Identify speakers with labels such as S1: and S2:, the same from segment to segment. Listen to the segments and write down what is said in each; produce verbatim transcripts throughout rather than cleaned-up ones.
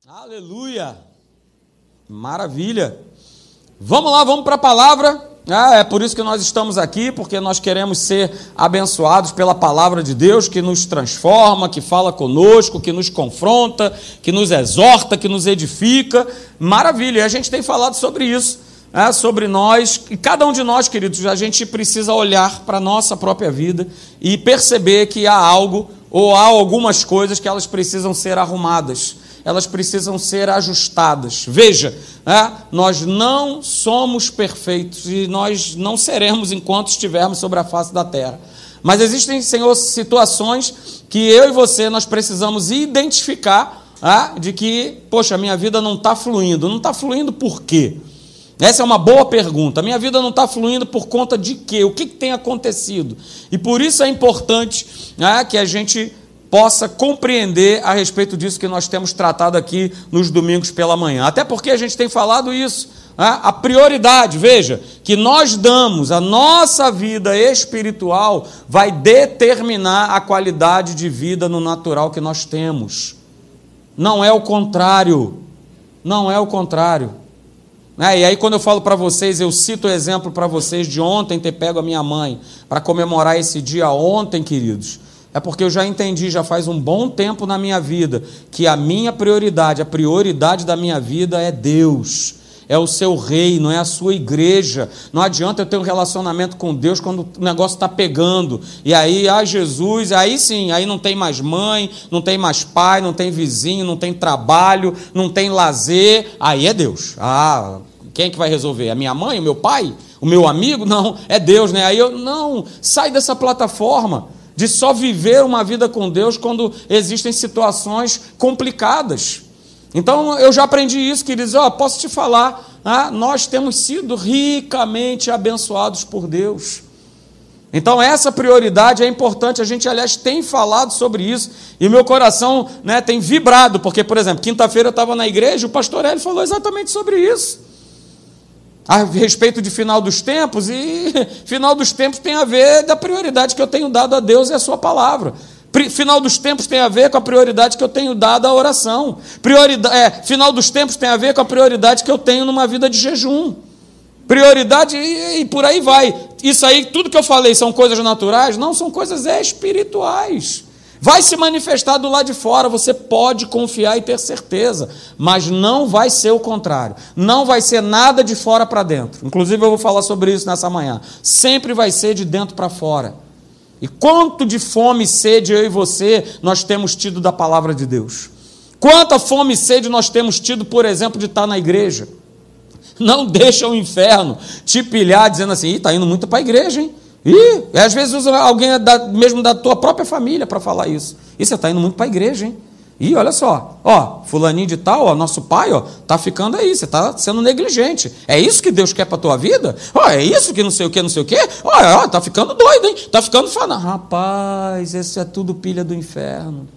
S1: Aleluia! Maravilha! Vamos lá, vamos para a palavra. Ah, é por isso que nós estamos aqui, porque nós queremos ser abençoados pela palavra de Deus, que nos transforma, que fala conosco, que nos confronta, que nos exorta, que nos edifica. Maravilha! E a gente tem falado sobre isso, é, sobre nós, e cada um de nós, queridos, a gente precisa olhar para a nossa própria vida e perceber que há algo, ou há algumas coisas que elas precisam ser arrumadas, elas precisam ser ajustadas. Veja, é, nós não somos perfeitos e nós não seremos enquanto estivermos sobre a face da terra. Mas existem, Senhor, situações que eu e você nós precisamos identificar, é, de que, poxa, a minha vida não está fluindo. Não está fluindo por quê? Essa é uma boa pergunta. A minha vida não está fluindo por conta de quê? O que, que tem acontecido? E por isso é importante, é, que a gente possa compreender a respeito disso que nós temos tratado aqui nos domingos pela manhã. Até porque a gente tem falado isso, né? A prioridade, veja, que nós damos à nossa vida espiritual vai determinar a qualidade de vida no natural que nós temos. Não é o contrário. Não é o contrário. É, e aí quando eu falo para vocês, eu cito o exemplo para vocês de ontem ter pego a minha mãe para comemorar esse dia ontem, queridos. É porque eu já entendi, já faz um bom tempo na minha vida, que a minha prioridade, a prioridade da minha vida é Deus, é o seu reino, é a sua igreja. Não adianta eu ter um relacionamento com Deus quando o negócio está pegando. E aí, ah, Jesus, aí sim, aí não tem mais mãe, não tem mais pai, não tem vizinho, não tem trabalho, não tem lazer. Aí é Deus. Ah, quem é que vai resolver? A minha mãe, o meu pai, o meu amigo? Não, é Deus, né? Aí eu, não, sai dessa plataforma de só viver uma vida com Deus quando existem situações complicadas. Então, eu já aprendi isso, queridos. Oh, posso te falar, ah, nós temos sido ricamente abençoados por Deus. Então, essa prioridade é importante. A gente, aliás, tem falado sobre isso, e o meu coração, né, tem vibrado, porque, por exemplo, quinta-feira eu estava na igreja, o pastor Hélio falou exatamente sobre isso, a respeito de final dos tempos, e final dos tempos tem a ver da prioridade que eu tenho dado a Deus e a sua palavra. Final dos tempos tem a ver com a prioridade que eu tenho dado à oração. Prioridade, é, final dos tempos tem a ver com a prioridade que eu tenho numa vida de jejum. Prioridade e, e por aí vai. Isso aí, tudo que eu falei são coisas naturais? Não, são coisas espirituais. Vai se manifestar do lado de fora, você pode confiar e ter certeza, mas não vai ser o contrário. Não vai ser nada de fora para dentro. Inclusive eu vou falar sobre isso nessa manhã. Sempre vai ser de dentro para fora. E quanto de fome e sede eu e você nós temos tido da palavra de Deus? Quanta fome e sede nós temos tido, por exemplo, de estar na igreja? Não deixa o inferno te pilhar dizendo assim, está indo muito para a igreja, hein? E às vezes usa alguém da, mesmo da tua própria família para falar isso. E você está indo muito para a igreja, hein? E olha só, ó, fulaninho de tal, ó, nosso pai, ó, tá ficando aí, você está sendo negligente. É isso que Deus quer para a tua vida? Ó, é isso que não sei o que, não sei o que? Ó, ó, tá ficando doido, hein? Tá ficando falando. Rapaz, esse é tudo pilha do inferno.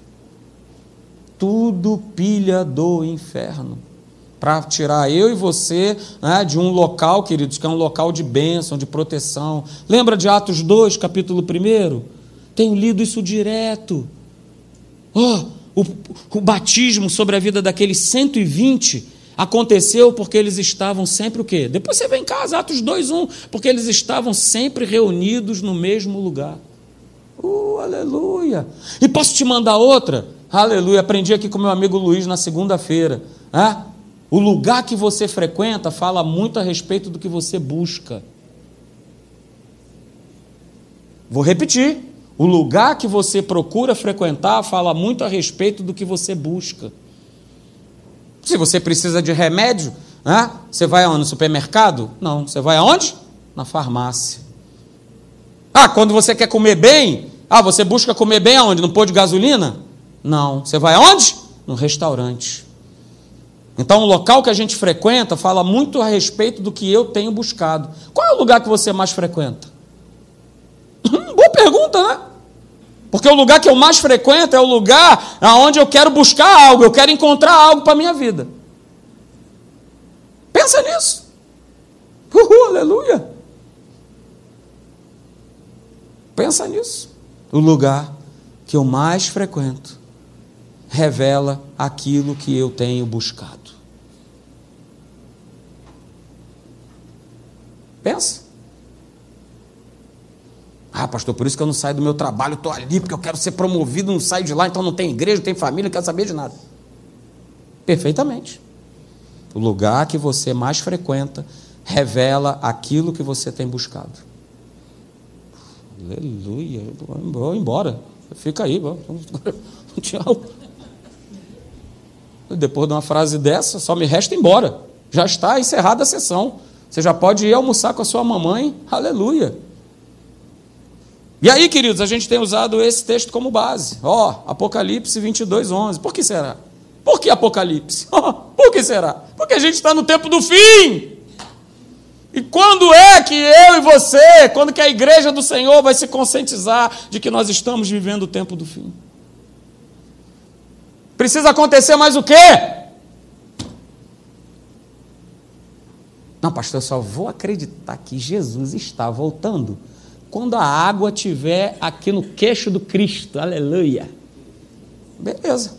S1: Tudo pilha do inferno. Para tirar eu e você, né, de um local, queridos, que é um local de bênção, de proteção. Lembra de Atos dois, capítulo um? Tenho lido isso direto. Oh, o, o batismo sobre a vida daqueles cento e vinte aconteceu porque eles estavam sempre o quê? Depois você vem em casa, Atos dois, um, porque eles estavam sempre reunidos no mesmo lugar. Uh, aleluia! E posso te mandar outra? Aleluia! Aprendi aqui com meu amigo Luiz na segunda-feira. Ah, o lugar que você frequenta fala muito a respeito do que você busca. Vou repetir. O lugar que você procura frequentar fala muito a respeito do que você busca. Se você precisa de remédio, né, você vai aonde? No supermercado? Não. Você vai aonde? Na farmácia. Ah, quando você quer comer bem, ah, você busca comer bem aonde? No posto de gasolina? Não. Você vai aonde? No restaurante. Então, o local que a gente frequenta fala muito a respeito do que eu tenho buscado. Qual é o lugar que você mais frequenta? Boa pergunta, né? Porque o lugar que eu mais frequento é o lugar onde eu quero buscar algo, eu quero encontrar algo para a minha vida. Pensa nisso. Uhul, aleluia. Pensa nisso. O lugar que eu mais frequento revela aquilo que eu tenho buscado. Pensa. Ah, pastor, por isso que eu não saio do meu trabalho, estou ali porque eu quero ser promovido, não saio de lá, então não tem igreja, não tem família, não quero saber de nada. Perfeitamente. O lugar que você mais frequenta revela aquilo que você tem buscado. Aleluia. Vou embora. Fica aí. Tchau. Depois de uma frase dessa, só me resta ir embora. Já está encerrada a sessão. Você já pode ir almoçar com a sua mamãe. Aleluia. E aí, queridos, a gente tem usado esse texto como base. Ó, oh, Apocalipse vinte e dois, onze. Por que será? Por que Apocalipse? Por que será? Porque a gente está no tempo do fim. E quando é que eu e você, quando que a igreja do Senhor vai se conscientizar de que nós estamos vivendo o tempo do fim? Precisa acontecer mais o quê? Não, pastor, eu só vou acreditar que Jesus está voltando quando a água estiver aqui no queixo do Cristo. Aleluia. Beleza.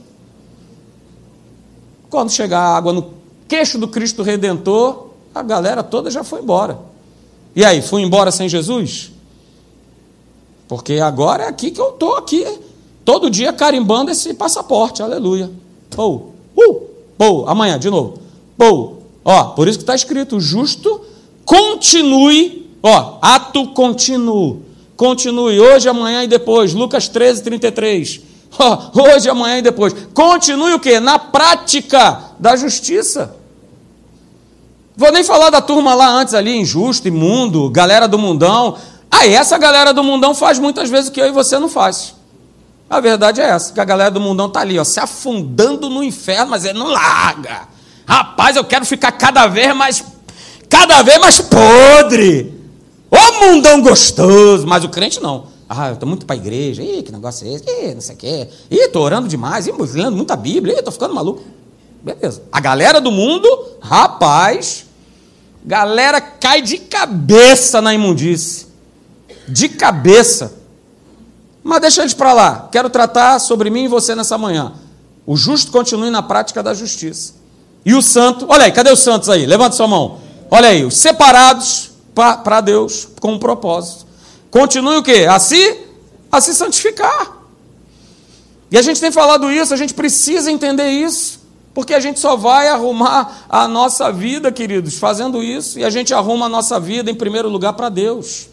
S1: Quando chegar a água no queixo do Cristo Redentor, a galera toda já foi embora. E aí, fui embora sem Jesus? Porque agora é aqui que eu estou aqui, todo dia carimbando esse passaporte. Aleluia. Pou, uh, pou, amanhã, de novo. Pou. Ó, por isso que está escrito, justo continue, ó, ato contínuo. Continue hoje, amanhã e depois. Lucas treze, trinta e três. Ó, hoje, amanhã e depois. Continue o quê? Na prática da justiça. Vou nem falar da turma lá antes ali, injusto, imundo, galera do mundão. Ah, essa galera do mundão faz muitas vezes o que eu e você não faz. A verdade é essa, que a galera do mundão está ali, ó, se afundando no inferno, mas ele não larga. Rapaz, eu quero ficar cada vez mais, cada vez mais podre. Ô mundão gostoso, mas o crente não. Ah, eu estou muito para a igreja, ih, que negócio é esse, ih, não sei o quê, ih, estou orando demais, ih, lendo muita Bíblia, ih, estou ficando maluco. Beleza. A galera do mundo, rapaz, galera cai de cabeça na imundície. De cabeça. Mas deixa eles para lá. Quero tratar sobre mim e você nessa manhã. O justo continue na prática da justiça. E o santo, olha aí, cadê os santos aí? Levanta sua mão. Olha aí, os separados para Deus com um propósito. Continue o quê? A se, a se santificar. E a gente tem falado isso, a gente precisa entender isso. Porque a gente só vai arrumar a nossa vida, queridos, fazendo isso. E a gente arruma a nossa vida, em primeiro lugar, para Deus.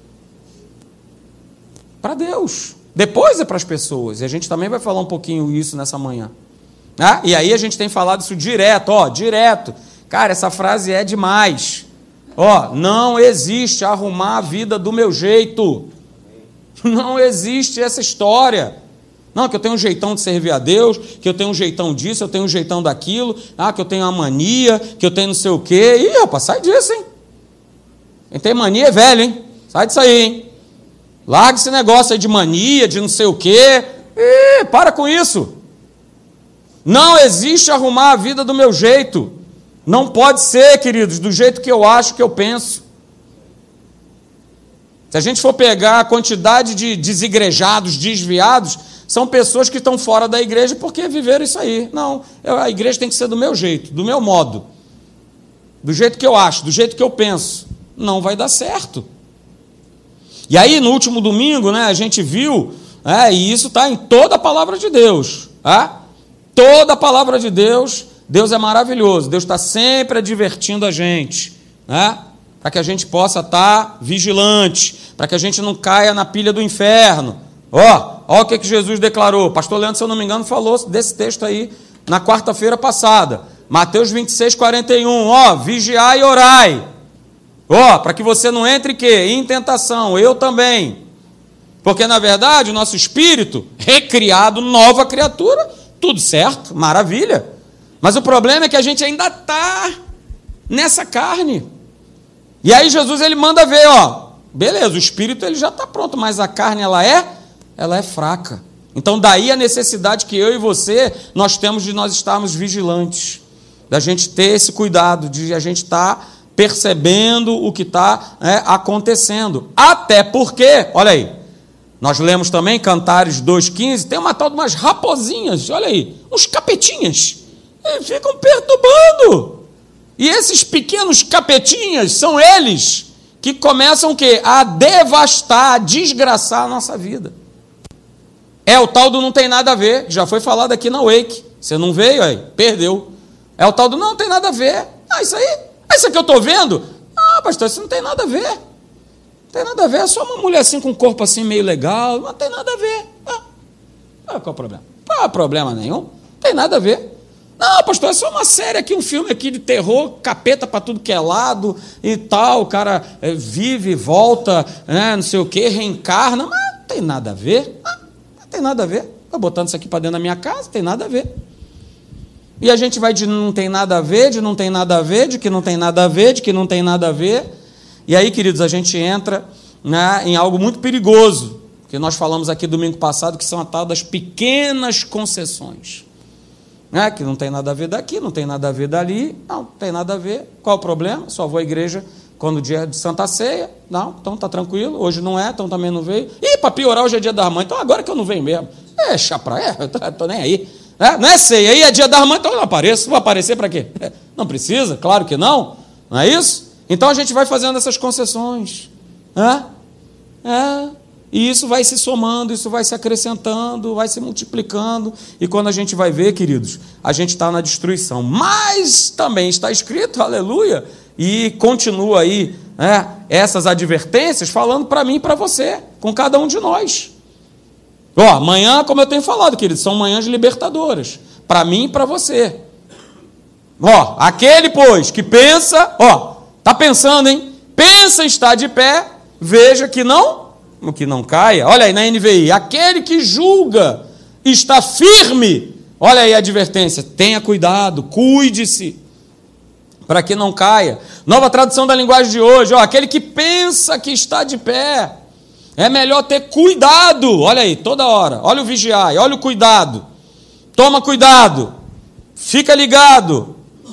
S1: Para Deus. Depois é para as pessoas. E a gente também vai falar um pouquinho isso nessa manhã. Ah, e aí a gente tem falado isso direto, ó, direto. Cara, essa frase é demais. Ó, não existe arrumar a vida do meu jeito. Não existe essa história. Não, que eu tenho um jeitão de servir a Deus, que eu tenho um jeitão disso, eu tenho um jeitão daquilo, ah, que eu tenho uma mania, que eu tenho não sei o quê. Ih, rapaz, sai disso, hein? Quem tem mania é velho, hein? Sai disso aí, hein? Larga esse negócio aí de mania, de não sei o quê. Ih, para com isso. Não existe arrumar a vida do meu jeito. Não pode ser, queridos, do jeito que eu acho, que eu penso. Se a gente for pegar a quantidade de desigrejados, desviados, são pessoas que estão fora da igreja porque viveram isso aí. Não, a igreja tem que ser do meu jeito, do meu modo, do jeito que eu acho, do jeito que eu penso. Não vai dar certo. E aí, no último domingo, né, a gente viu, é, e isso está em toda a palavra de Deus. É? Toda a palavra de Deus, Deus é maravilhoso. Deus está sempre advertindo a gente, né, para que a gente possa estar vigilante, para que a gente não caia na pilha do inferno. Ó, ó o que, que Jesus declarou. Pastor Leandro, se eu não me engano, falou desse texto aí na quarta-feira passada. Mateus vinte e seis, quarenta e um. Ó, vigiai e orai. Ó, para que você não entre quê? Em tentação. Eu também. Porque, na verdade, o nosso espírito, recriado, nova criatura, tudo certo, maravilha. Mas o problema é que a gente ainda está nessa carne. E aí Jesus, ele manda ver, ó, beleza, o espírito ele já está pronto, mas a carne, ela é... ela é fraca. Então, daí a necessidade que eu e você, nós temos de nós estarmos vigilantes, da gente ter esse cuidado, de a gente estar percebendo o que está, né, acontecendo. Até porque, olha aí, Nós lemos também Cantares dois, quinze, tem uma tal de umas raposinhas, olha aí, uns capetinhas, eles ficam perturbando. E esses pequenos capetinhas são eles que começam o quê? A devastar, a desgraçar a nossa vida. É o tal do não tem nada a ver, que já foi falado aqui na Wake. Você não veio aí, perdeu. É o tal do não tem nada a ver. Ah, isso aí, ah, isso aqui eu estou vendo? Ah, pastor, isso não tem nada a ver. Não tem nada a ver, é só uma mulher assim com um corpo assim meio legal, não tem nada a ver. Ah, qual é o problema? Não há problema nenhum, não tem nada a ver. Não, pastor, é só uma série aqui, um filme aqui de terror, capeta para tudo que é lado e tal, o cara é, vive, volta, né, não sei o que, reencarna, mas não tem nada a ver, ah, não tem nada a ver, estou botando isso aqui para dentro da minha casa, não tem nada a ver. E a gente vai de não tem nada a ver, de não tem nada a ver, de que não tem nada a ver, de que não tem nada a ver, e aí, queridos, a gente entra, né, em algo muito perigoso, que nós falamos aqui domingo passado, que são a tal das pequenas concessões. É, que não tem nada a ver daqui, não tem nada a ver dali, não, não tem nada a ver. Qual o problema? Só vou à igreja quando o dia é de Santa Ceia. Não, então está tranquilo, hoje não é, então também não veio. Ih, para piorar, hoje é dia das mães, então agora que eu não venho mesmo. É, chapra, é, eu tô, tô nem aí. É, não é ceia, aí é dia das mães, então eu não apareço. Vou aparecer para quê? É, não precisa, claro que não, não é isso? Então a gente vai fazendo essas concessões. É, é. E isso vai se somando, isso vai se acrescentando, vai se multiplicando. E quando a gente vai ver, queridos, a gente está na destruição. Mas também está escrito, aleluia, e continua aí, né, essas advertências falando para mim e para você, com cada um de nós. Ó, amanhã, como eu tenho falado, queridos, são manhãs libertadoras, para mim e para você. Ó, aquele, pois, que pensa, ó, está pensando, hein? Pensa em estar de pé, veja que não... o que não caia, olha aí na N V I, aquele que julga está firme, olha aí a advertência, tenha cuidado, cuide-se, para que não caia. Nova tradução da linguagem de hoje, ó, aquele que pensa que está de pé, é melhor ter cuidado, olha aí, toda hora, olha o vigiar, olha o cuidado, toma cuidado, fica ligado.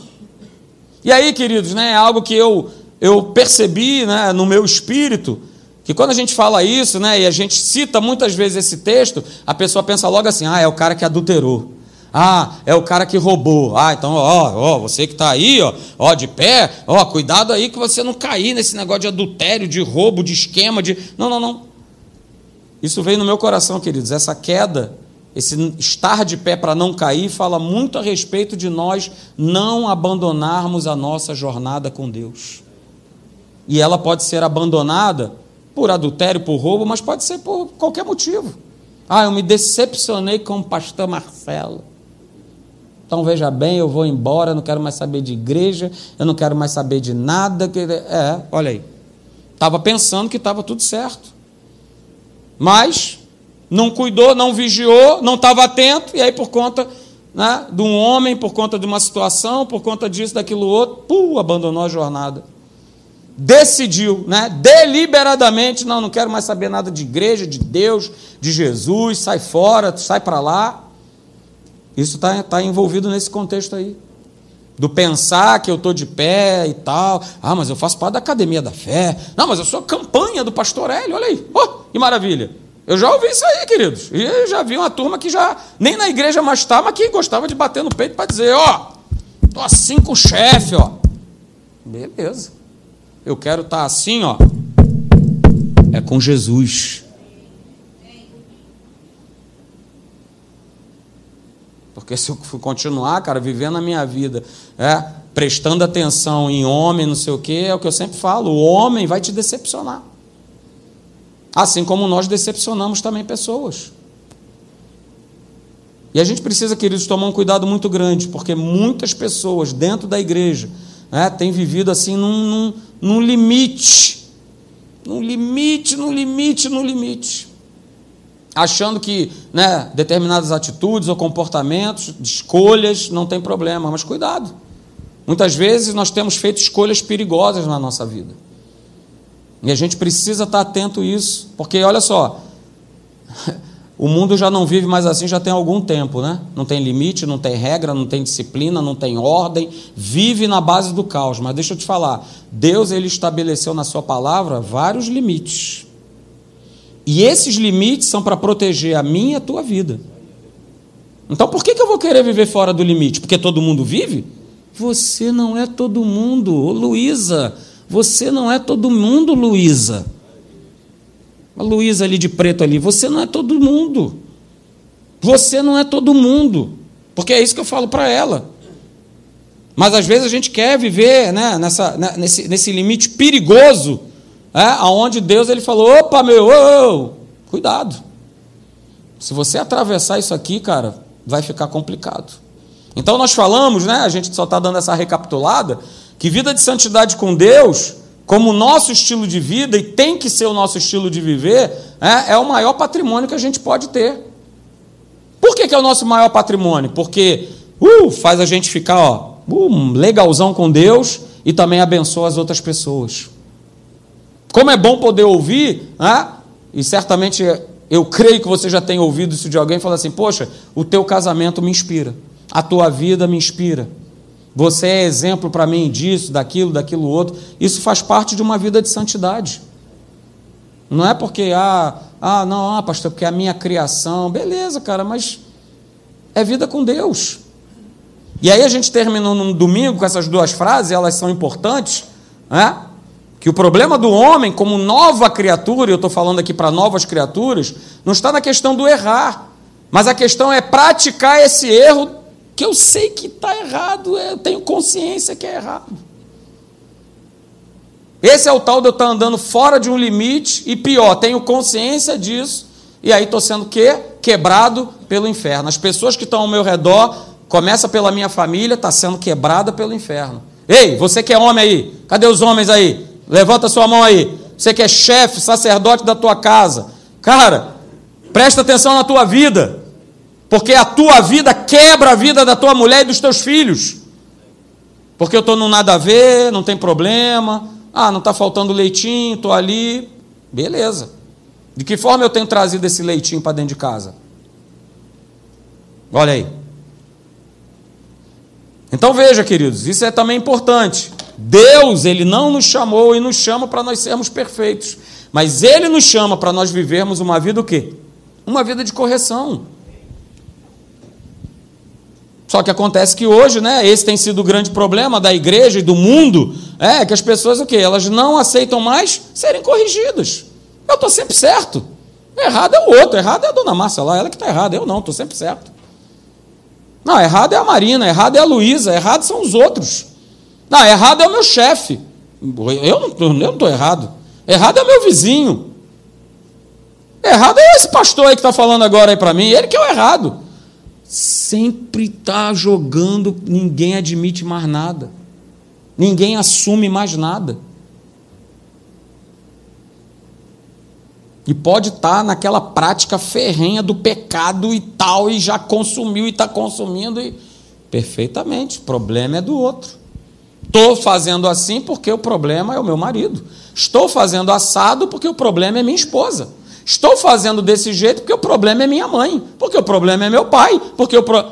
S1: E aí, queridos, né, é algo que eu, eu percebi, né, no meu espírito, que quando a gente fala isso, né, e a gente cita muitas vezes esse texto, a pessoa pensa logo assim, ah, é o cara que adulterou, ah, é o cara que roubou, ah, então, ó, ó, você que está aí, ó, ó, de pé, ó, cuidado aí que você não cair nesse negócio de adultério, de roubo, de esquema, de... Não, não, não. Isso veio no meu coração, queridos, essa queda, esse estar de pé para não cair, fala muito a respeito de nós não abandonarmos a nossa jornada com Deus. E ela pode ser abandonada por adultério, por roubo, mas pode ser por qualquer motivo. Ah, eu me decepcionei com o pastor Marcelo. Então, veja bem, eu vou embora, eu não quero mais saber de igreja, eu não quero mais saber de nada. É, olha aí. Estava pensando que estava tudo certo. Mas não cuidou, não vigiou, não estava atento, e aí por conta, né, de um homem, por conta de uma situação, por conta disso, daquilo outro, pum, abandonou a jornada. Decidiu, né, deliberadamente, não, não quero mais saber nada de igreja, de Deus, de Jesus, sai fora, sai para lá. Isso está tá envolvido nesse contexto aí, do pensar que eu estou de pé e tal, ah, mas eu faço parte da Academia da Fé, não, mas eu sou campanha do pastor Hélio, olha aí, oh, que maravilha, eu já ouvi isso aí, queridos, e já vi uma turma que já, nem na igreja mais está, mas que gostava de bater no peito para dizer, ó, oh, estou assim com o chefe, ó, beleza. Eu quero estar assim, ó, é com Jesus. Porque se eu continuar, cara, vivendo a minha vida, é, prestando atenção em homem, não sei o quê, é o que eu sempre falo, o homem vai te decepcionar. Assim como nós decepcionamos também pessoas. E a gente precisa, queridos, tomar um cuidado muito grande, porque muitas pessoas dentro da igreja, né, têm vivido assim num, num, num limite, num limite, num limite, num limite, achando que, né, determinadas atitudes ou comportamentos, escolhas, não tem problema, mas cuidado, muitas vezes nós temos feito escolhas perigosas na nossa vida, e a gente precisa estar atento a isso, porque olha só, o mundo já não vive mais assim já tem algum tempo, né? Não tem limite, não tem regra, não tem disciplina, não tem ordem, vive na base do caos. Mas deixa eu te falar, Deus ele estabeleceu na sua palavra vários limites. E esses limites são para proteger a minha e a tua vida. Então por que que eu vou querer viver fora do limite? Porque todo mundo vive? Você não é todo mundo, ô Luísa. Você não é todo mundo, Luísa. A Luísa ali de preto ali, você não é todo mundo. Você não é todo mundo. Porque é isso que eu falo para ela. Mas às vezes a gente quer viver, né, nessa, nesse, nesse limite perigoso, é, onde Deus ele falou, opa, meu, ô, ô, cuidado. Se você atravessar isso aqui, cara, vai ficar complicado. Então nós falamos, né, a gente só está dando essa recapitulada, que vida de santidade com Deus, como nosso estilo de vida, e tem que ser o nosso estilo de viver, é, é o maior patrimônio que a gente pode ter. Por que que é o nosso maior patrimônio? Porque uh, faz a gente ficar ó, uh, legalzão com Deus e também abençoa as outras pessoas. Como é bom poder ouvir, né? E certamente eu creio que você já tem ouvido isso de alguém, falar assim, poxa, o teu casamento me inspira, a tua vida me inspira, você é exemplo para mim disso, daquilo, daquilo outro. Isso faz parte de uma vida de santidade. Não é porque, ah, ah não, ah, pastor, porque é a minha criação, beleza, cara, mas é vida com Deus. E aí a gente terminou no domingo com essas duas frases, elas são importantes, né? Que o problema do homem, como nova criatura, e eu estou falando aqui para novas criaturas, não está na questão do errar, mas a questão é praticar esse erro, que eu sei que está errado, eu tenho consciência que é errado. Esse é o tal de eu estar andando fora de um limite, e pior, tenho consciência disso, e aí estou sendo que? Quebrado pelo inferno. As pessoas que estão ao meu redor, começa pela minha família, está sendo quebrada pelo inferno. Ei, você que é homem aí, cadê os homens aí? Levanta sua mão aí. Você que é chefe, sacerdote da tua casa. Cara, presta atenção na tua vida. Porque a tua vida quebra a vida da tua mulher e dos teus filhos. Porque eu estou no nada a ver, não tem problema. Ah, não está faltando leitinho, estou ali. Beleza. De que forma eu tenho trazido esse leitinho para dentro de casa? Olha aí. Então veja, queridos, isso é também importante. Deus, Ele não nos chamou e nos chama para nós sermos perfeitos, mas Ele nos chama para nós vivermos uma vida o quê? Uma vida de correção. Só que acontece que hoje, né, esse tem sido o grande problema da igreja e do mundo, é que as pessoas o quê? Elas não aceitam mais serem corrigidas. Eu estou sempre certo. Errado é o outro, errado é a dona Márcia lá, ela que está errada, eu não, estou sempre certo. Não, errado é a Marina, errado é a Luísa, errado são os outros. Não, errado é o meu chefe. Eu não estou errado. Errado é o meu vizinho. Errado é esse pastor aí que está falando agora aí para mim. Ele que é o errado. Sempre está jogando, ninguém admite mais nada. Ninguém assume mais nada. E pode estar naquela prática ferrenha do pecado e tal, e já consumiu e está consumindo. E... perfeitamente, o problema é do outro. Estou fazendo assim porque o problema é o meu marido. Estou fazendo assado porque o problema é minha esposa. Estou fazendo desse jeito porque o problema é minha mãe. Porque o problema é meu pai. Porque o pro...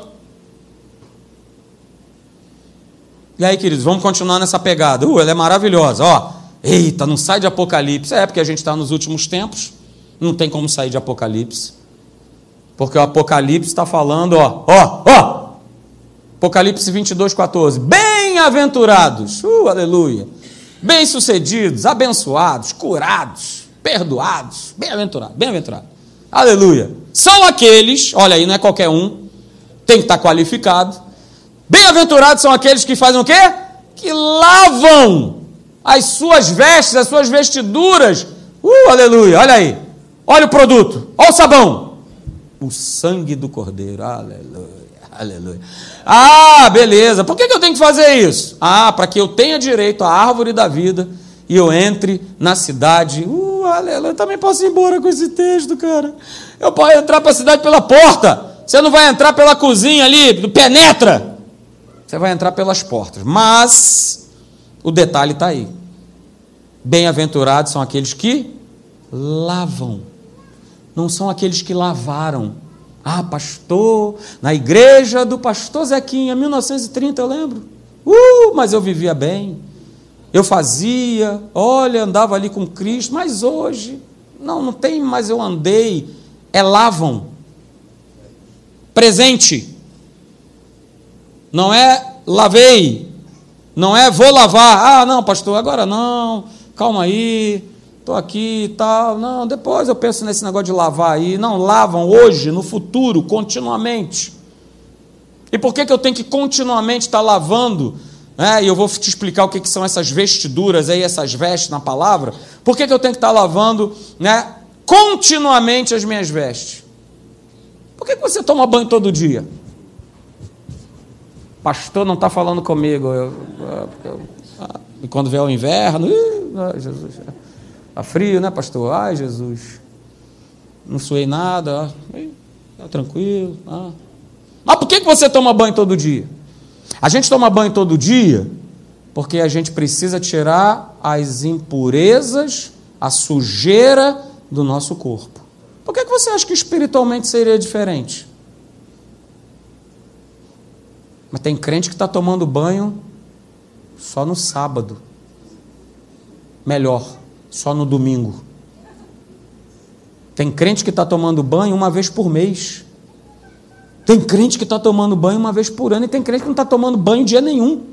S1: E aí, queridos, vamos continuar nessa pegada. Uh, ela é maravilhosa. Ó, eita, não sai de Apocalipse. É porque a gente está nos últimos tempos. Não tem como sair de Apocalipse. Porque o Apocalipse está falando, ó, ó, ó. Apocalipse vinte e dois, quatorze. Bem-aventurados, uh, aleluia, bem-sucedidos, abençoados, curados, perdoados, bem-aventurados, bem-aventurados, aleluia. São aqueles, olha aí, não é qualquer um, tem que estar qualificado. Bem-aventurados são aqueles que fazem o quê? Que lavam as suas vestes, as suas vestiduras, uh, aleluia, olha aí, olha o produto, olha o sabão, o sangue do Cordeiro, aleluia. Aleluia. Ah, beleza. Por que que eu tenho que fazer isso? Ah, para que eu tenha direito à árvore da vida e eu entre na cidade. Uh, aleluia. Eu também posso ir embora com esse texto, cara. Eu posso entrar para a cidade pela porta. Você não vai entrar pela cozinha ali, penetra. Você vai entrar pelas portas. Mas o detalhe está aí. Bem-aventurados são aqueles que lavam. Não são aqueles que lavaram. Ah, pastor, na igreja do pastor Zequinha, mil novecentos e trinta, eu lembro. Uh, mas eu vivia bem. Eu fazia, olha, andava ali com Cristo, mas hoje, Não, não tem, mas eu andei. É lavam. Presente. Não é lavei. Não é vou lavar. Ah, não, pastor, agora não. Calma aí. Estou aqui e tal. Não, depois eu penso nesse negócio de lavar aí. Não, lavam hoje, no futuro, continuamente. E por que, que eu tenho que continuamente estar lavando? É, e eu vou te explicar o que, que são essas vestiduras aí, essas vestes na palavra. Por que, que eu tenho que estar lavando, né, continuamente as minhas vestes? Por que, que você toma banho todo dia? Pastor não está falando comigo. Eu, eu, eu, e quando vier o inverno, ai, Jesus, está frio, né, pastor? Ai, Jesus, não suei nada, está tranquilo. Ah. Mas por que, que você toma banho todo dia? A gente toma banho todo dia porque a gente precisa tirar as impurezas, a sujeira do nosso corpo. Por que, que você acha que espiritualmente seria diferente? Mas tem crente que está tomando banho só no sábado. Melhor, só no domingo. Tem crente que está tomando banho uma vez por mês. Tem crente que está tomando banho uma vez por ano e tem crente que não está tomando banho dia nenhum.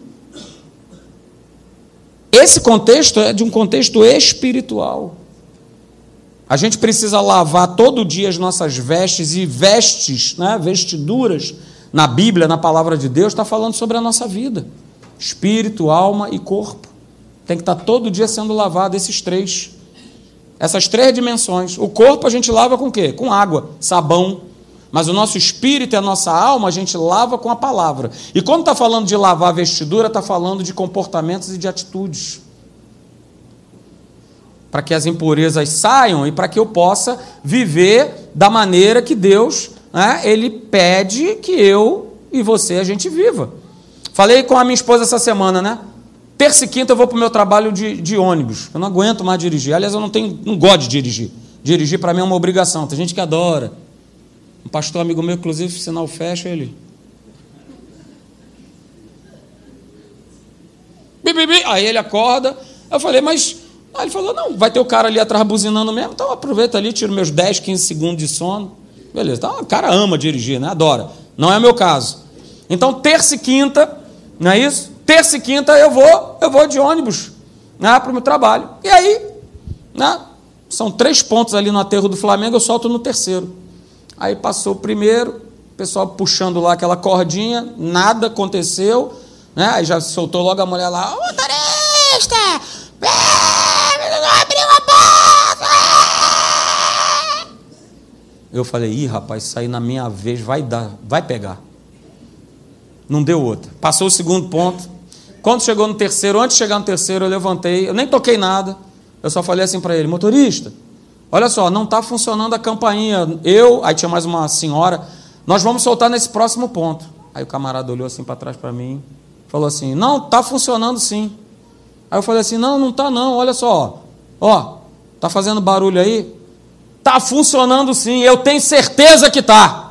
S1: Esse contexto é de um contexto espiritual. A gente precisa lavar todo dia as nossas vestes, e vestes, né, vestiduras, na Bíblia, na palavra de Deus, está falando sobre a nossa vida. Espírito, alma e corpo. Tem que estar todo dia sendo lavado esses três. Essas três dimensões. O corpo a gente lava com o quê? Com água, sabão. Mas o nosso espírito e a nossa alma a gente lava com a palavra. E quando está falando de lavar a vestidura, está falando de comportamentos e de atitudes. Para que as impurezas saiam e para que eu possa viver da maneira que Deus, né, Ele pede que eu e você a gente viva. Falei com a minha esposa essa semana, né? Terça e quinta eu vou para o meu trabalho de, de ônibus. Eu não aguento mais dirigir. Aliás, eu não, tenho, não gosto de dirigir. Dirigir para mim é uma obrigação. Tem gente que adora. Um pastor amigo meu, inclusive, sinal fecha, ele... Bi, bi, bi. Aí ele acorda. Eu falei, mas... Aí ele falou, não, vai ter o cara ali atrás buzinando mesmo, então aproveita ali, tiro meus dez, quinze segundos de sono. Beleza, então o cara ama dirigir, né? Adora. Não é o meu caso. Então, terça e quinta, não é isso? Terça e quinta eu vou, eu vou de ônibus, né, para o meu trabalho. E aí, né, são três pontos ali no aterro do Flamengo, eu solto no terceiro. Aí passou o primeiro, o pessoal puxando lá aquela cordinha, nada aconteceu, né? Aí já soltou logo a mulher lá, ô motorista, não abriu a porta. Eu falei, ih, rapaz, isso aí na minha vez vai dar, vai pegar. Não deu outra. Passou o segundo ponto. Quando chegou no terceiro, antes de chegar no terceiro, eu levantei, eu nem toquei nada, eu só falei assim para ele, motorista, olha só, não está funcionando a campainha. Eu, aí tinha mais uma senhora, nós vamos soltar nesse próximo ponto. Aí o camarada olhou assim para trás para mim, falou assim, não, está funcionando sim. Aí eu falei assim, não, não está não, olha só, ó, está fazendo barulho aí? Está funcionando sim, eu tenho certeza que está.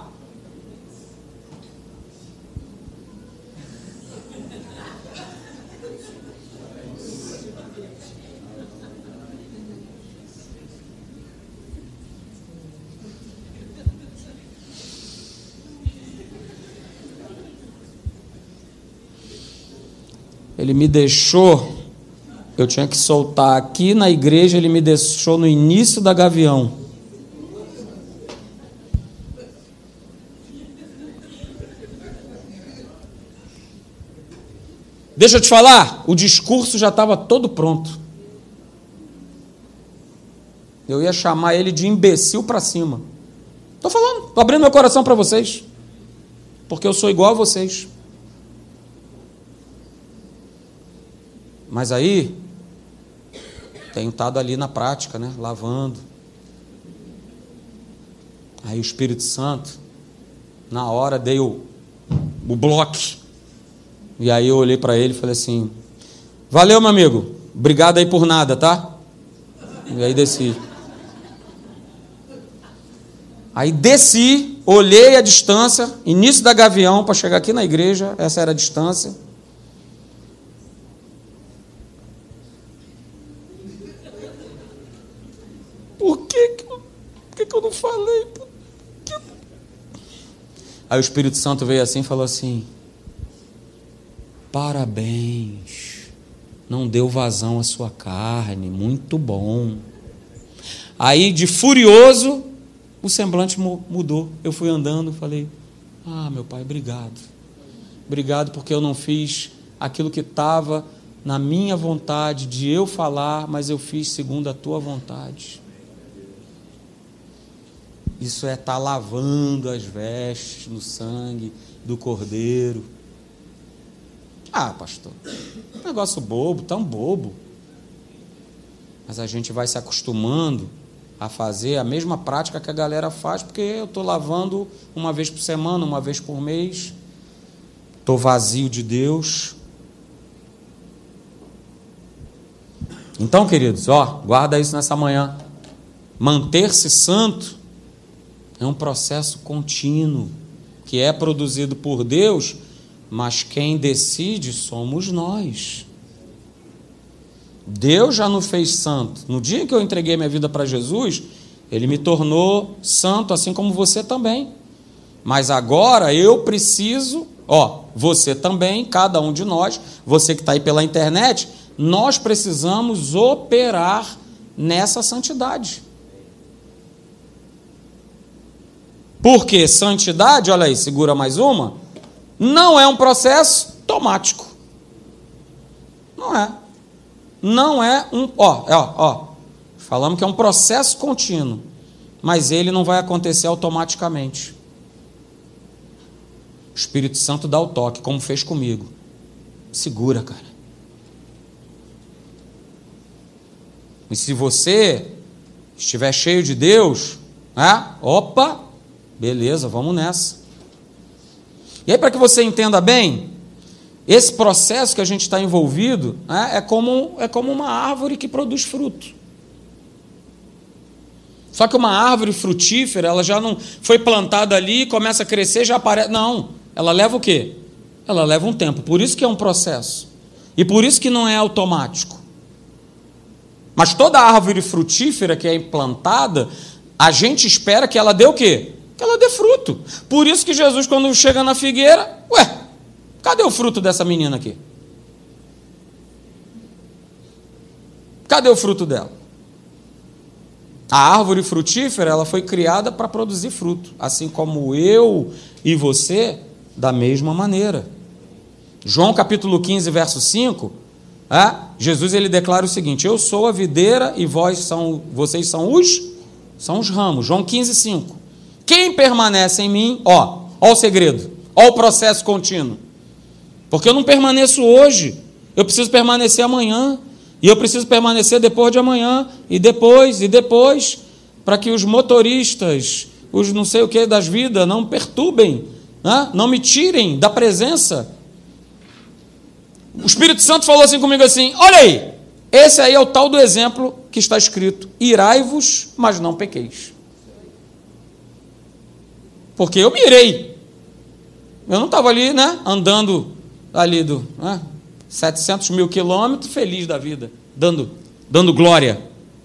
S1: Ele me deixou, eu tinha que soltar aqui na igreja, ele me deixou no início da Gavião. Deixa eu te falar, o discurso já estava todo pronto. Eu ia chamar ele de imbecil para cima. Estou falando, estou abrindo meu coração para vocês, porque eu sou igual a vocês. Mas aí, tenho estado ali na prática, né, lavando. Aí o Espírito Santo, na hora, dei o, o bloco. E aí eu olhei para ele e falei assim, valeu, meu amigo, obrigado aí por nada, tá? E aí desci. Aí desci, olhei a distância, início da Gavião, para chegar aqui na igreja, essa era a distância. Por que Aí o Espírito Santo veio assim e falou assim: parabéns, não deu vazão à sua carne, muito bom. Aí, de furioso, o semblante mudou. Eu fui andando, falei: ah, meu pai, obrigado. Obrigado porque eu não fiz aquilo que estava na minha vontade de eu falar, mas eu fiz segundo a tua vontade. Isso é estar lavando as vestes no sangue do Cordeiro. Ah, pastor, negócio bobo, tão bobo. Mas a gente vai se acostumando a fazer a mesma prática que a galera faz, porque eu estou lavando uma vez por semana, uma vez por mês. Estou vazio de Deus. Então, queridos, ó, guarda isso nessa manhã. Manter-se santo é um processo contínuo, que é produzido por Deus, mas quem decide somos nós. Deus já nos fez santo. No dia que eu entreguei minha vida para Jesus, Ele me tornou santo, assim como você também. Mas agora eu preciso, ó, você também, cada um de nós, você que está aí pela internet, nós precisamos operar nessa santidade. Porque santidade, olha aí, segura mais uma, não é um processo automático. Não é. Não é um... Ó, ó, ó. Falamos que é um processo contínuo, mas ele não vai acontecer automaticamente. O Espírito Santo dá o toque, como fez comigo. Segura, cara. E se você estiver cheio de Deus, né? Opa, beleza, vamos nessa. E aí, para que você entenda bem, esse processo que a gente está envolvido, né, é como, é como uma árvore que produz fruto. Só que uma árvore frutífera, ela já não foi plantada ali, começa a crescer, já aparece. Não, ela leva o quê? Ela leva um tempo. Por isso que é um processo. E por isso que não é automático. Mas toda árvore frutífera que é implantada, a gente espera que ela dê o quê? Que ela dê fruto. Por isso que Jesus, quando chega na figueira, ué, cadê o fruto dessa menina aqui? Cadê o fruto dela? A árvore frutífera, ela foi criada para produzir fruto, assim como eu e você, da mesma maneira. João capítulo quinze, verso cinco, é, Jesus ele declara o seguinte: eu sou a videira e vós são, vocês são os, são os ramos. João quinze, cinco. Quem permanece em mim, ó, ó o segredo, ó o processo contínuo. Porque eu não permaneço hoje, eu preciso permanecer amanhã, e eu preciso permanecer depois de amanhã, e depois, e depois, para que os motoristas, os não sei o que das vidas, não perturbem, né? Não me tirem da presença. O Espírito Santo falou assim comigo assim: olha aí, esse aí é o tal do exemplo que está escrito: irai-vos, mas não pequeis. Porque eu me irei. Eu não estava ali, né, andando ali do né, setecentos mil quilômetros, feliz da vida, dando, dando glória.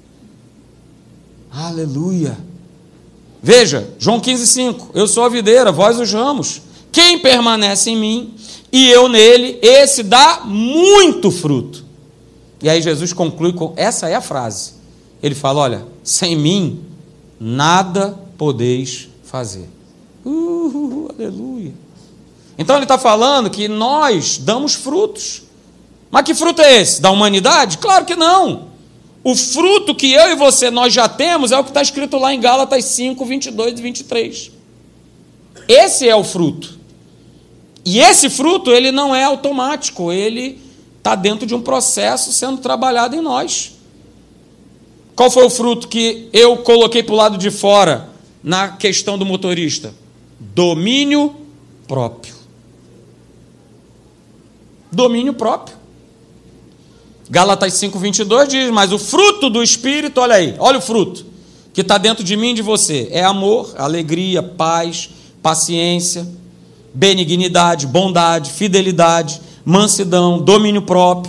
S1: Aleluia. Veja, João quinze, cinco. Eu sou a videira, vós os ramos. Quem permanece em mim e eu nele, esse dá muito fruto. E aí Jesus conclui com, essa é a frase. Ele fala: olha, sem mim nada podeis fazer. Uh, aleluia. Então ele está falando que nós damos frutos. Mas que fruto é esse? Da humanidade? Claro que não. O fruto que eu e você nós já temos é o que está escrito lá em Gálatas cinco, vinte e dois e vinte e três. Esse é o fruto. E esse fruto, ele não é automático, ele está dentro de um processo sendo trabalhado em nós. Qual foi o fruto que eu coloquei para o lado de fora na questão do motorista? Domínio próprio. Domínio próprio. Gálatas cinco, vinte e dois diz: mas o fruto do Espírito, olha aí, olha o fruto que está dentro de mim e de você, é amor, alegria, paz, paciência, benignidade, bondade, fidelidade, mansidão, domínio próprio.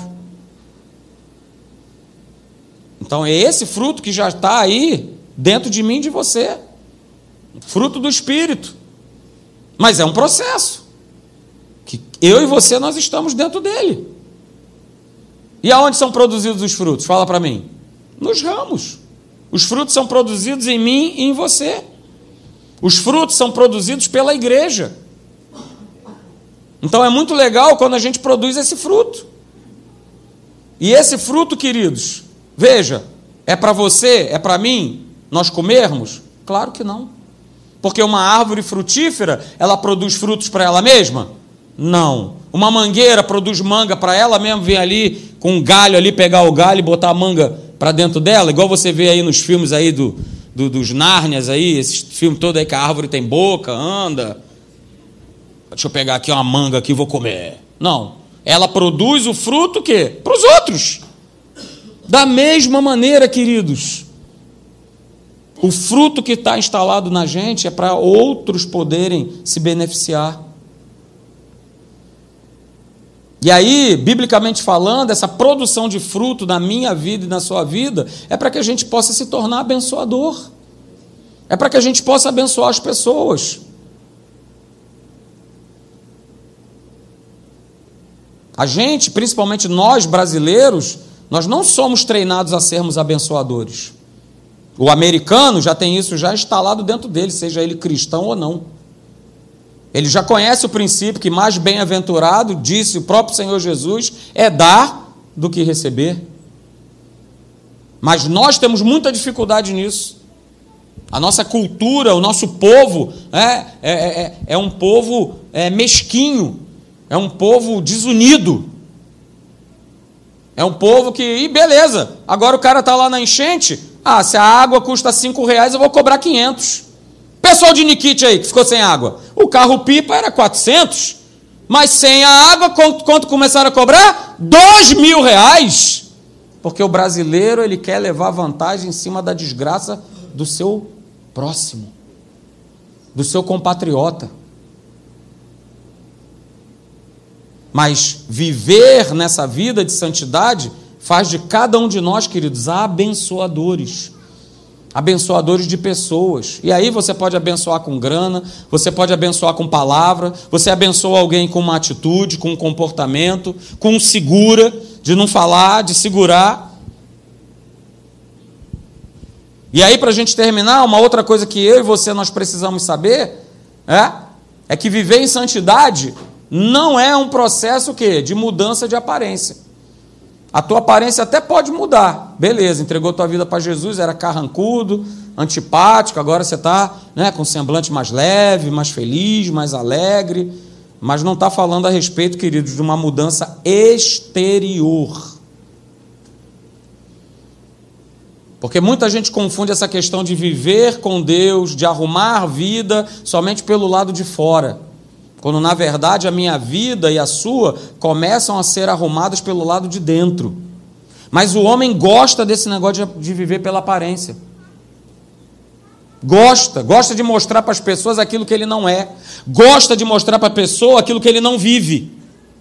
S1: Então é esse fruto que já está aí dentro de mim e de você, fruto do Espírito. Mas é um processo. Que eu e você, nós estamos dentro dele. E aonde são produzidos os frutos? Fala para mim. Nos ramos. Os frutos são produzidos em mim e em você. Os frutos são produzidos pela igreja. Então é muito legal quando a gente produz esse fruto. E esse fruto, queridos, veja, é para você, é para mim, nós comermos? Claro que não. Porque uma árvore frutífera, ela produz frutos para ela mesma? Não. Uma mangueira produz manga para ela mesma, vem ali com um galho ali, pegar o galho e botar a manga para dentro dela, igual você vê aí nos filmes aí do, do, dos Nárnias aí, esse filme todo aí que a árvore tem boca, anda. Deixa eu pegar aqui uma manga aqui e vou comer. Não. Ela produz o fruto o quê? Para os outros. Da mesma maneira, queridos. O fruto que está instalado na gente é para outros poderem se beneficiar. E aí, biblicamente falando, essa produção de fruto na minha vida e na sua vida é para que a gente possa se tornar abençoador. É para que a gente possa abençoar as pessoas. A gente, principalmente nós brasileiros, nós não somos treinados a sermos abençoadores. O americano já tem isso já instalado dentro dele, seja ele cristão ou não. Ele já conhece o princípio que mais bem-aventurado, disse o próprio Senhor Jesus, é dar do que receber. Mas nós temos muita dificuldade nisso. A nossa cultura, o nosso povo é, é, é, é um povo é, mesquinho. É um povo desunido. É um povo que, e beleza, agora o cara está lá na enchente, ah, se a água custa cinco reais, eu vou cobrar quinhentos. Pessoal de Nikit aí, que ficou sem água, o carro-pipa era quatrocentos, mas sem a água, quanto, quanto começaram a cobrar? Dois mil reais. Porque o brasileiro, ele quer levar vantagem em cima da desgraça do seu próximo, do seu compatriota. Mas viver nessa vida de santidade faz de cada um de nós, queridos, abençoadores. Abençoadores de pessoas. E aí você pode abençoar com grana, você pode abençoar com palavra, você abençoa alguém com uma atitude, com um comportamento, com um segura, de não falar, de segurar. E aí, para a gente terminar, uma outra coisa que eu e você nós precisamos saber é, é que viver em santidade não é um processo o quê? De mudança de aparência. A tua aparência até pode mudar. Beleza, entregou tua vida para Jesus, era carrancudo, antipático, agora você está, né, com um semblante mais leve, mais feliz, mais alegre. Mas não está falando a respeito, queridos, de uma mudança exterior. Porque muita gente confunde essa questão de viver com Deus, de arrumar a vida somente pelo lado de fora. Quando, na verdade, a minha vida e a sua começam a ser arrumadas pelo lado de dentro. Mas o homem gosta desse negócio de, de viver pela aparência. Gosta, gosta de mostrar para as pessoas aquilo que ele não é. Gosta de mostrar para a pessoa aquilo que ele não vive.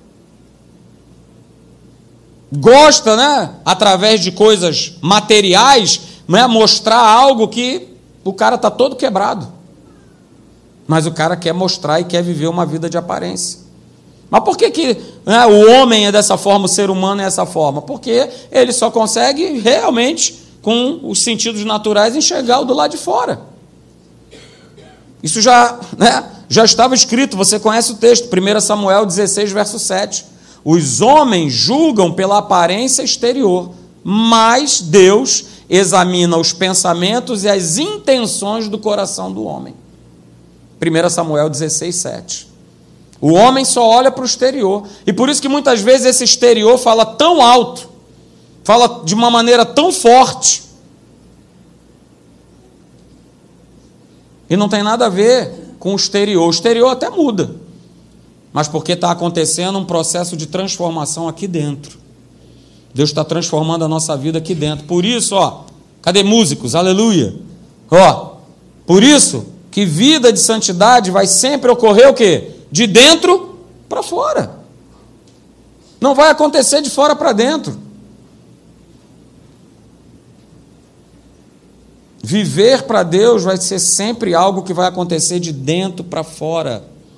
S1: Gosta, né, através de coisas materiais, né, mostrar algo que o cara está todo quebrado. Mas o cara quer mostrar e quer viver uma vida de aparência. Mas por que, que né, o homem é dessa forma, o ser humano é dessa forma? Porque ele só consegue realmente, com os sentidos naturais, enxergar o do lado de fora. Isso já, né, já estava escrito, você conhece o texto, primeiro Samuel dezesseis, verso sete. Os homens julgam pela aparência exterior, mas Deus examina os pensamentos e as intenções do coração do homem. primeiro Samuel dezesseis, sete. O homem só olha para o exterior. E por isso que muitas vezes esse exterior fala tão alto, fala de uma maneira tão forte, e não tem nada a ver com o exterior. O exterior até muda, mas porque está acontecendo um processo de transformação aqui dentro. Deus está transformando a nossa vida aqui dentro. Por isso, ó, cadê músicos? Aleluia! Ó, por isso que vida de santidade vai sempre ocorrer o quê? De dentro para fora. Não vai acontecer de fora para dentro. Viver para Deus vai ser sempre algo que vai acontecer de dentro para fora.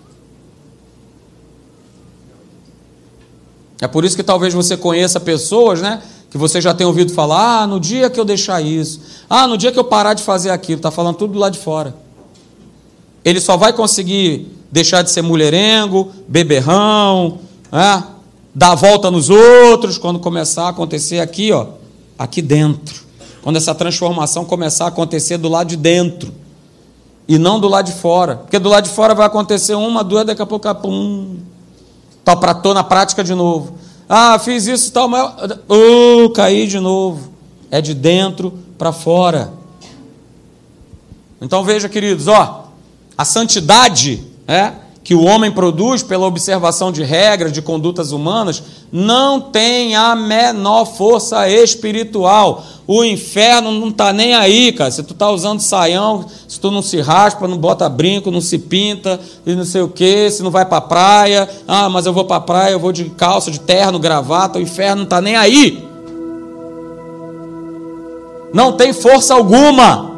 S1: É por isso que talvez você conheça pessoas, né, que você já tem ouvido falar, ah, no dia que eu deixar isso, ah, no dia que eu parar de fazer aquilo, está falando tudo do lado de fora. Ele só vai conseguir deixar de ser mulherengo, beberrão, né, dar a volta nos outros, quando começar a acontecer aqui, ó, aqui dentro. Quando essa transformação começar a acontecer do lado de dentro, e não do lado de fora. Porque do lado de fora vai acontecer uma, duas, daqui a pouco, pum, tá, tô na prática de novo. Ah, fiz isso e tal, mas uh, caí de novo. É de dentro para fora. Então veja, queridos, ó, a santidade, é, que o homem produz pela observação de regras, de condutas humanas, não tem a menor força espiritual. O inferno não está nem aí, cara. Se tu está usando saião, se tu não se raspa, não bota brinco, não se pinta, e não sei o quê, se não vai para a praia, ah, mas eu vou para a praia, eu vou de calça, de terno, gravata, o inferno não está nem aí. Não tem força alguma.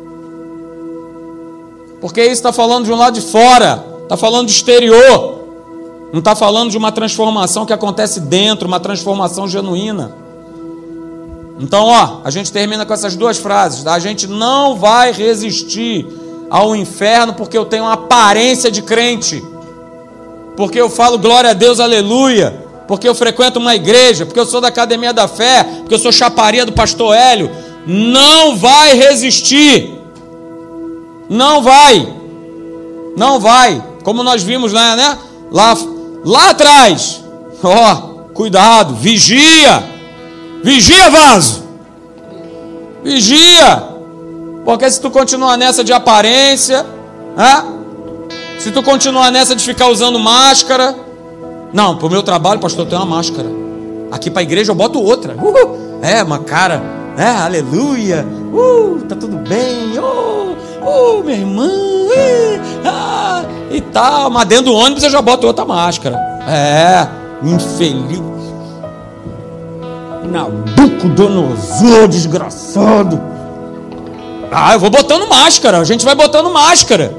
S1: Porque isso está falando de um lado de fora, está falando de exterior, não está falando de uma transformação que acontece dentro, uma transformação genuína. Então, ó, a gente termina com essas duas frases. A gente não vai resistir ao inferno porque eu tenho uma aparência de crente, porque eu falo glória a Deus, aleluia, porque eu frequento uma igreja, porque eu sou da Academia da Fé, porque eu sou chaparia do pastor Hélio. Não vai resistir. Não vai. Não vai. Como nós vimos lá, né? Lá, lá atrás. Ó, cuidado, vigia. Vigia, vaso. Vigia. Porque se tu continuar nessa de aparência, né? Se tu continuar nessa de ficar usando máscara, não, pro meu trabalho, pastor, eu tenho uma máscara. Aqui pra igreja eu boto outra. Uhul. É, uma cara, né? Aleluia. Uh, tá tudo bem. Uh, uh, minha irmã. Uh, ah, e tal. Mas dentro do ônibus eu já boto outra máscara. É, infeliz. Nabucodonosor, desgraçado. Ah, eu vou botando máscara. A gente vai botando máscara.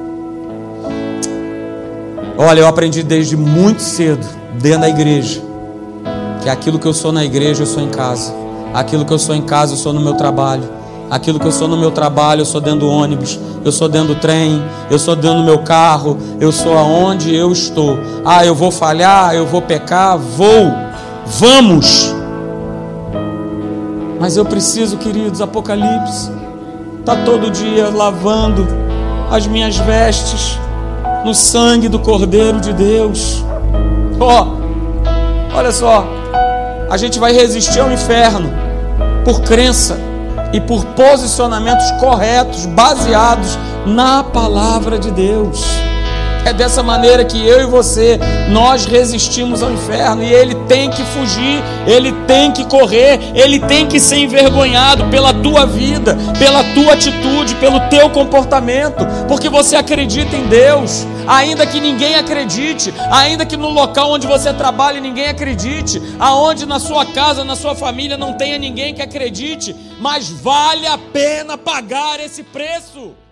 S1: Olha, eu aprendi desde muito cedo, dentro da igreja, que aquilo que eu sou na igreja, eu sou em casa. Aquilo que eu sou em casa, eu sou no meu trabalho. Aquilo que eu sou no meu trabalho, eu sou dentro do ônibus. Eu sou dentro do trem. Eu sou dentro do meu carro. Eu sou aonde eu estou. Ah, eu vou falhar, eu vou pecar, vou. Vamos. Mas eu preciso, queridos, Apocalipse, tá todo dia lavando as minhas vestes no sangue do Cordeiro de Deus. Ó, oh, olha só, a gente vai resistir ao inferno por crença e por posicionamentos corretos, baseados na palavra de Deus. É dessa maneira que eu e você, nós resistimos ao inferno, e ele tem que fugir, ele tem que correr, ele tem que ser envergonhado pela tua vida, pela tua atitude, pelo teu comportamento, porque você acredita em Deus, ainda que ninguém acredite, ainda que no local onde você trabalha ninguém acredite, aonde na sua casa, na sua família não tenha ninguém que acredite, mas vale a pena pagar esse preço.